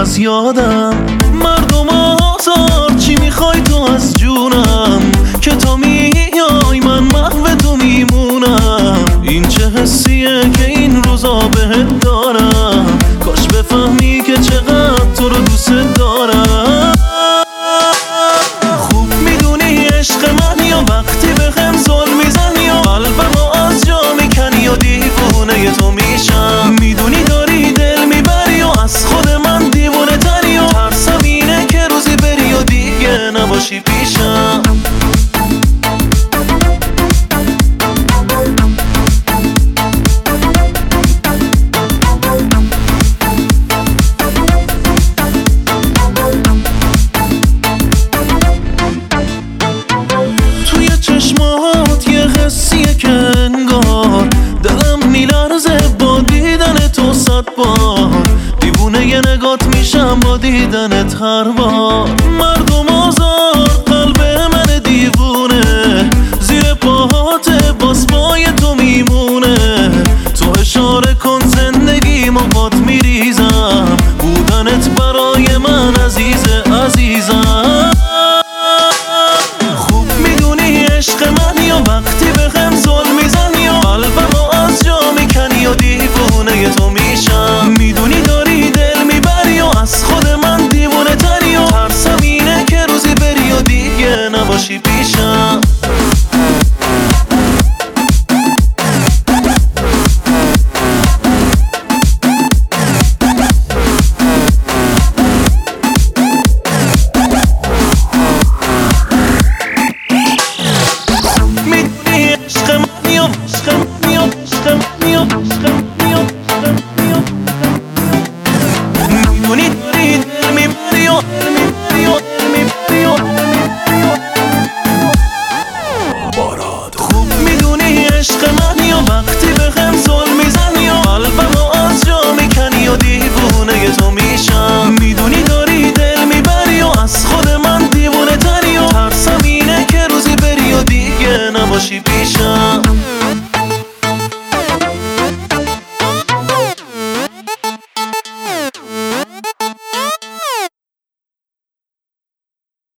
از یادم. مردم آزار چی میخوای تو از جونم، که تو میای من محو تو میمونم. این چه حسیه که این روزا بهت دارم، کاش بفهمی که چقدر تو رو دوست دارم. خوب میدونی عشق من یا وقتی بهم ظلم میزنی یا قلبمو از جا میکنی یا دیوونه تو میشم. میدونی داری دل میبری و از خود من دیوونه تری و ترسم اینه که روزی بری و دیگه نباشی پیشم. چشمات یه حسیه که انگار دلم میلرزه با دیدن تو 100 بار. دیوونه یه نگات میشم با دیدنت هر بار. مردم آزار قلب من دیوونه، زیر پاهات باز پای تو میمونه. تو اشاره کن زندگیمو با